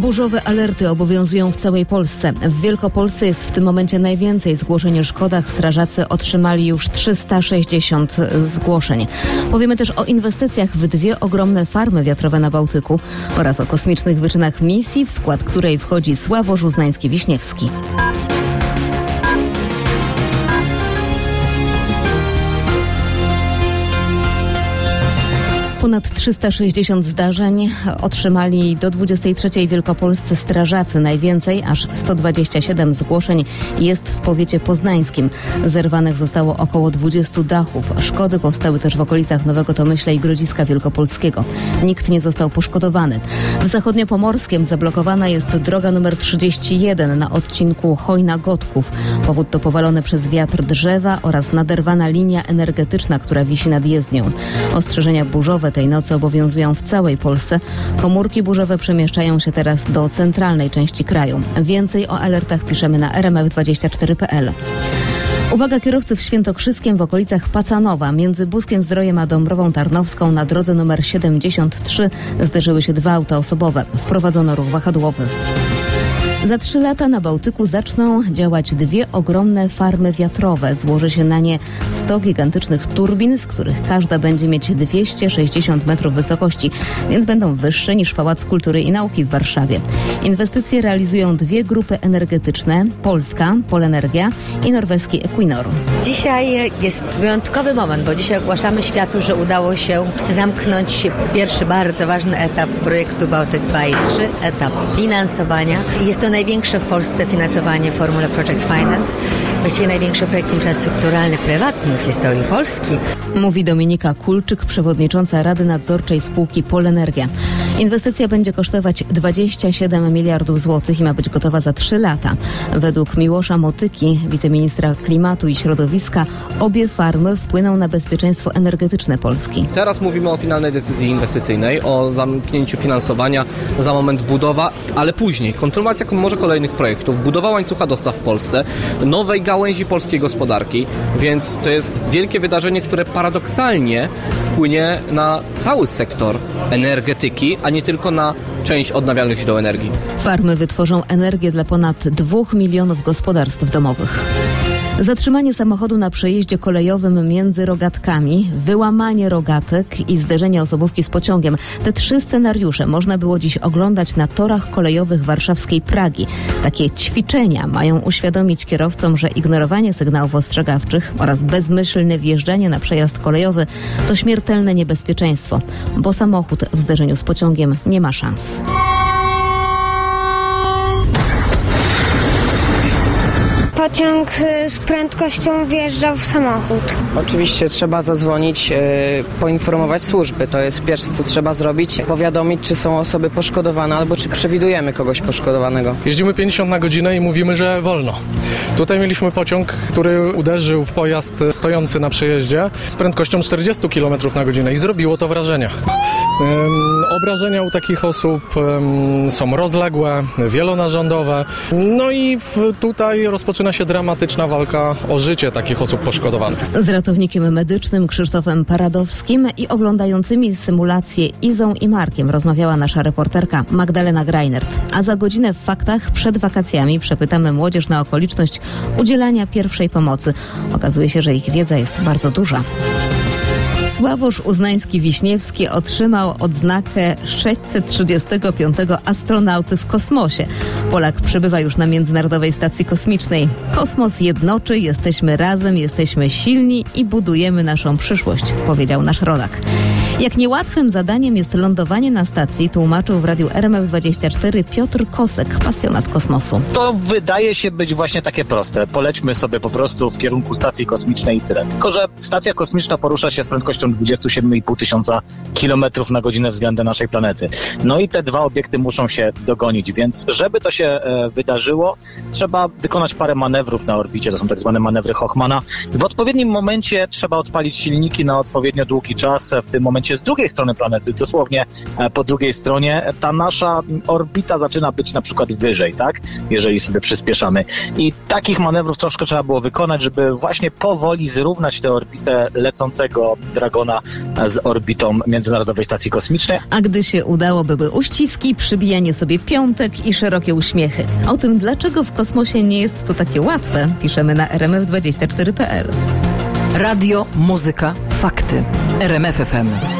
Burzowe alerty obowiązują w całej Polsce. W Wielkopolsce jest w tym momencie najwięcej zgłoszeń o szkodach. Strażacy otrzymali już 360 zgłoszeń. Powiemy też o inwestycjach w 2 ogromne farmy wiatrowe na Bałtyku oraz o kosmicznych wyczynach misji, w skład której wchodzi Sławosz Uznański-Wiśniewski. Ponad 360 zdarzeń otrzymali do 23 wielkopolscy strażacy. Najwięcej, aż 127 zgłoszeń jest w powiecie poznańskim. Zerwanych zostało około 20 dachów. Szkody powstały też w okolicach Nowego Tomyśla i Grodziska Wielkopolskiego. Nikt nie został poszkodowany. W zachodniopomorskiem zablokowana jest droga nr 31 na odcinku Chojna-Gotków. Powód to powalone przez wiatr drzewa oraz naderwana linia energetyczna, która wisi nad jezdnią. Ostrzeżenia burzowe tej nocy obowiązują w całej Polsce. Komórki burzowe przemieszczają się teraz do centralnej części kraju. Więcej o alertach piszemy na rmf24.pl. Uwaga kierowców w Świętokrzyskiem w okolicach Pacanowa. Między Buskiem-Zdrojem a Dąbrową Tarnowską na drodze nr 73 zderzyły się 2 auta osobowe. Wprowadzono ruch wahadłowy. Za 3 lata na Bałtyku zaczną działać 2 ogromne farmy wiatrowe. Złoży się na nie 100 gigantycznych turbin, z których każda będzie mieć 260 metrów wysokości, więc będą wyższe niż Pałac Kultury i Nauki w Warszawie. Inwestycje realizują 2 grupy energetyczne: Polska, Polenergia i norweski Equinor. Dzisiaj jest wyjątkowy moment, bo dzisiaj ogłaszamy światu, że udało się zamknąć pierwszy bardzo ważny etap projektu Bałtyk 2 i 3, etap finansowania. Jest to największe w Polsce finansowanie w formule Project Finance, właściwie największy projekt infrastrukturalny prywatny w historii Polski. Mówi Dominika Kulczyk, przewodnicząca Rady Nadzorczej spółki Polenergia. Inwestycja będzie kosztować 27 miliardów złotych i ma być gotowa za 3 lata. Według Miłosza Motyki, wiceministra klimatu i środowiska, obie farmy wpłyną na bezpieczeństwo energetyczne Polski. Teraz mówimy o finalnej decyzji inwestycyjnej, o zamknięciu finansowania, za moment budowa, ale później kontynuacja może kolejnych projektów, budowa łańcucha dostaw w Polsce, nowej gałęzi polskiej gospodarki, więc to jest wielkie wydarzenie, które paradoksalnie wpłynie na cały sektor energetyki, a nie tylko na część odnawialnych źródeł energii. Farmy wytworzą energię dla ponad 2 milionów gospodarstw domowych. Zatrzymanie samochodu na przejeździe kolejowym między rogatkami, wyłamanie rogatek i zderzenie osobówki z pociągiem. Te 3 scenariusze można było dziś oglądać na torach kolejowych warszawskiej Pragi. Takie ćwiczenia mają uświadomić kierowcom, że ignorowanie sygnałów ostrzegawczych oraz bezmyślne wjeżdżanie na przejazd kolejowy to śmiertelne niebezpieczeństwo, bo samochód w zderzeniu z pociągiem nie ma szans. Pociąg z prędkością wjeżdżał w samochód. Oczywiście trzeba zadzwonić, poinformować służby. To jest pierwsze, co trzeba zrobić. Powiadomić, czy są osoby poszkodowane, albo czy przewidujemy kogoś poszkodowanego. Jeździmy 50 na godzinę i mówimy, że wolno. Tutaj mieliśmy pociąg, który uderzył w pojazd stojący na przejeździe z prędkością 40 km na godzinę i zrobiło to wrażenie. Obrażenia u takich osób są rozległe, wielonarządowe. No i tutaj rozpoczyna się dramatyczna walka o życie takich osób poszkodowanych. Z ratownikiem medycznym Krzysztofem Paradowskim i oglądającymi symulację Izą i Markiem rozmawiała nasza reporterka Magdalena Greinert. A za godzinę w Faktach przed wakacjami przepytamy młodzież na okoliczność udzielania pierwszej pomocy. Okazuje się, że ich wiedza jest bardzo duża. Sławosz Uznański-Wiśniewski otrzymał odznakę 635 astronauty w kosmosie. Polak przybywa już na Międzynarodowej Stacji Kosmicznej. Kosmos jednoczy, jesteśmy razem, jesteśmy silni i budujemy naszą przyszłość, powiedział nasz rodak. Jak niełatwym zadaniem jest lądowanie na stacji, tłumaczył w radiu RMF24 Piotr Kosek, pasjonat kosmosu. To wydaje się być właśnie takie proste. Polećmy sobie po prostu w kierunku stacji kosmicznej i tyle. Tylko że stacja kosmiczna porusza się z prędkością 27,5 tysiąca kilometrów na godzinę względem naszej planety. No i te 2 obiekty muszą się dogonić, więc żeby to się wydarzyło, trzeba wykonać parę manewrów na orbicie. To są tak zwane manewry Hochmana. W odpowiednim momencie trzeba odpalić silniki na odpowiednio długi czas. W tym momencie się z drugiej strony planety, dosłownie po drugiej stronie, ta nasza orbita zaczyna być na przykład wyżej, tak? Jeżeli sobie przyspieszamy. I takich manewrów troszkę trzeba było wykonać, żeby właśnie powoli zrównać tę orbitę lecącego Dragona z orbitą Międzynarodowej Stacji Kosmicznej. A gdy się udało, były uściski, przybijanie sobie piątek i szerokie uśmiechy. O tym, dlaczego w kosmosie nie jest to takie łatwe, piszemy na rmf24.pl. Radio, muzyka, fakty. RMF FM.